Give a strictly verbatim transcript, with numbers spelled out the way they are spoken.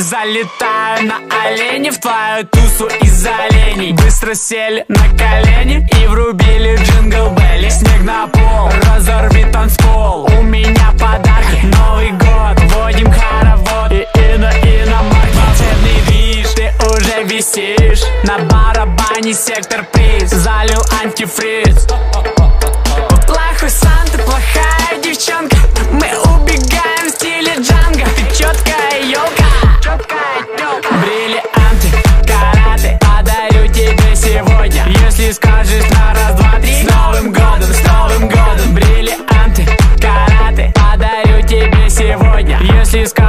Залетаю на оленя в твою тусу из оленей. Быстро сели на колени и врубили джингл белли. Снег на пол, разорви танцпол. У меня подарки, Новый год, вводим хоровод. И ино, иномарки, волшебный движ, ты уже висишь. На барабане сектор приз, залил антифриз. Плохой Санта, плохая девчонка, мы убегаем в стиле Джанго. Ты четкая елка, бриллианты, караты подарю тебе сегодня. Если скажешь на раз, два, три, с Новым годом, с Новым годом. Бриллианты, караты подарю тебе сегодня. Если скажешь